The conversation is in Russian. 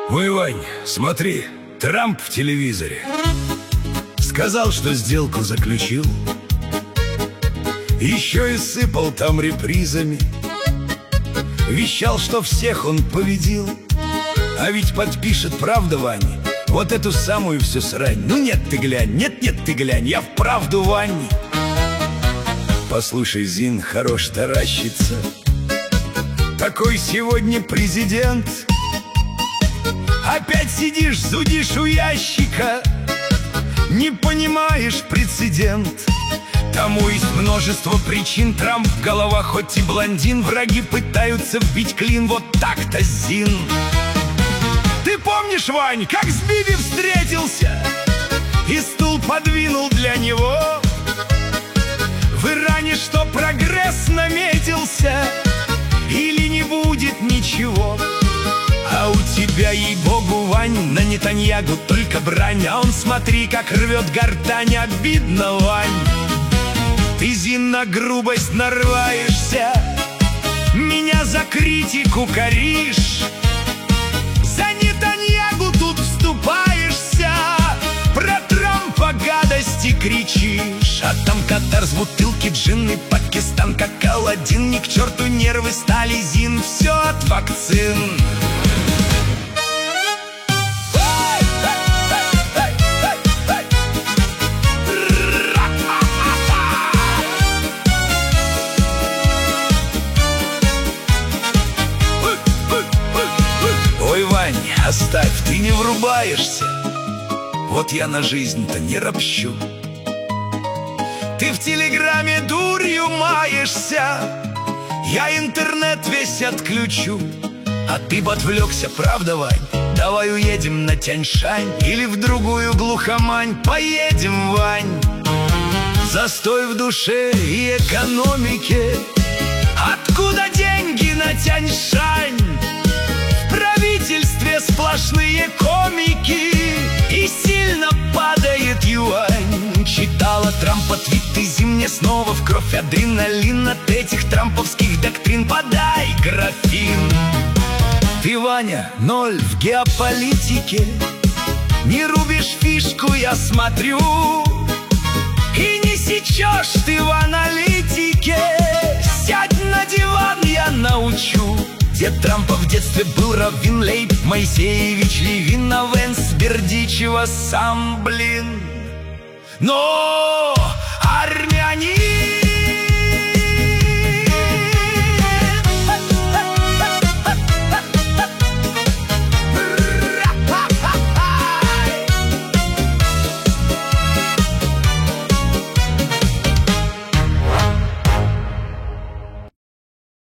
Ой, Вань, смотри, Трамп в телевизоре сказал, что сделку заключил. Еще и сыпал там репризами. Вещал, что всех он победил. А ведь подпишет, правда, Вань, вот эту самую всю срань. Ну нет, ты глянь, нет, ты глянь, я вправду, Вань. Послушай, Зин, хорош таращиться. Такой сегодня президент. Опять сидишь, зудишь у ящика. Не понимаешь прецедент. Тому есть множество причин. Трамп голова хоть и блондин. Враги пытаются вбить клин. Вот так-то, Зин. Ты помнишь, Вань, как с Биби встретился и стул подвинул для него? В Иране что, прогресс наметился? Или не будет ничего? А у тебя, ей-богу, Вань, на Нетаньягу только брань. А он, смотри, как рвет гортань. Обидно, Вань. Ты, Зин, на грубость нарываешься, меня за критику коришь. За Нетаньягу тут вступаешься, про Трампа гадости кричишь. А там Катар с бутылки джинны, Пакистан как Аладдин. Ни к черту нервы стали, Зин, все от вакцин. Ой, Вань, оставь, ты не врубаешься. Вот я на жизнь-то не ропщу. Ты в телеграме дурью маешься, я интернет весь отключу. А ты бы отвлекся, правда, Вань? Давай уедем на Тяньшань или в другую глухомань. Поедем, Вань. Застой в душе и экономике. Откуда деньги на Тяньшань? В правительстве сплошные комики, и сильно падает юань. Читала Трампа твиты, зимне снова в кровь адреналин. От этих трамповских доктрин подай графин. Ты, Ваня, ноль в геополитике. Не рубишь фишку, я смотрю. И не сечешь ты в аналитике. Сядь на диван, я научу. Дед Трампа в детстве был раввин Лейб Моисеевич Левин, а Венс Бердичева сам, блин. Но армяне